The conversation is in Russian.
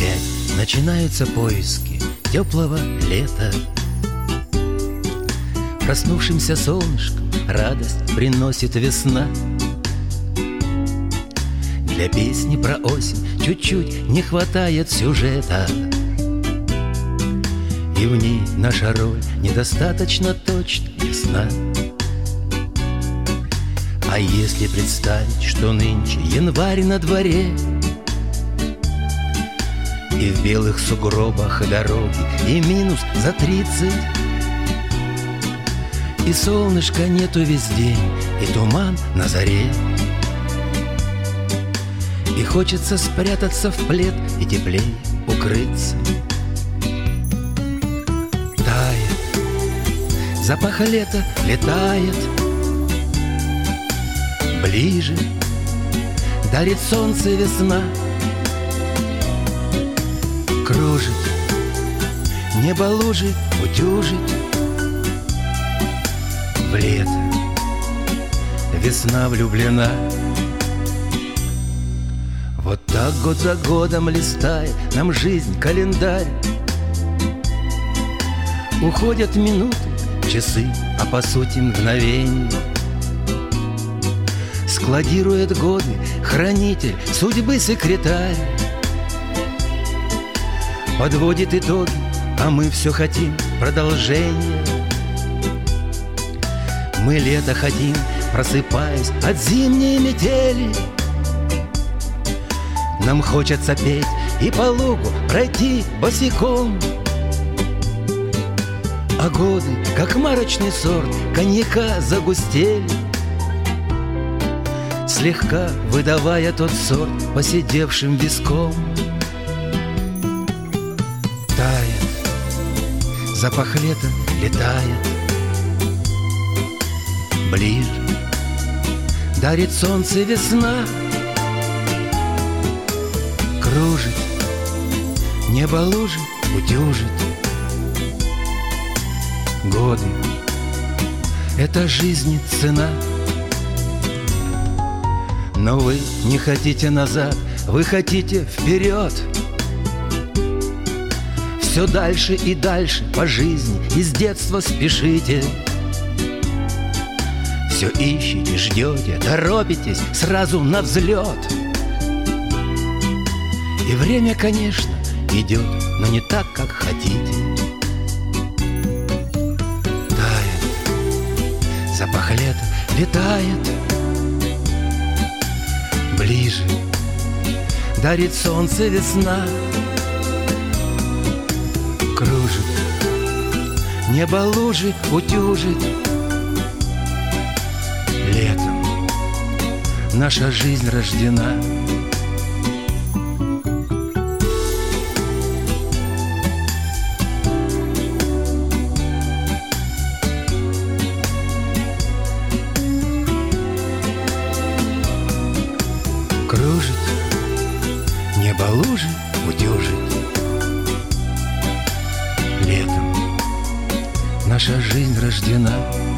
Опять начинаются поиски теплого лета. Проснувшимся солнышком радость приносит весна. Для песни про осень чуть-чуть не хватает сюжета, и в ней наша роль недостаточно точно ясна. А если представить, что нынче январь на дворе, и в белых сугробах дороги, и минус за 30, и солнышка нету весь день, и туман на заре, и хочется спрятаться в плед и теплей укрыться. Тает, запах лета летает ближе, дарит солнце весна. Кружит, небо лужи утюжит. В лето весна влюблена. Вот так год за годом листает нам жизнь календарь. Уходят минуты, часы, а по сути мгновенья. Складирует годы хранитель судьбы секретарь. Подводит итоги, а мы все хотим продолжения. Мы лето хотим, просыпаясь от зимней метели. Нам хочется петь и по лугу пройти босиком. А годы, как марочный сорт коньяка, загустели, слегка выдавая тот сорт поседевшим виском. Тает, запах лета летает ближе, дарит солнце весна. Кружит, небо лужи утюжит. Годы — это жизни цена. Но вы не хотите назад, вы хотите вперед. Все дальше и дальше по жизни из детства спешите. Все ищете, ждете, торопитесь сразу на взлет. И время, конечно, идет, но не так, как хотите. Тает, запах лета летает ближе, дарит солнце весна. Кружит, небо лужи утюжит. Летом наша жизнь рождена. Кружит, небо лужи утюжит. Летом наша жизнь рождена.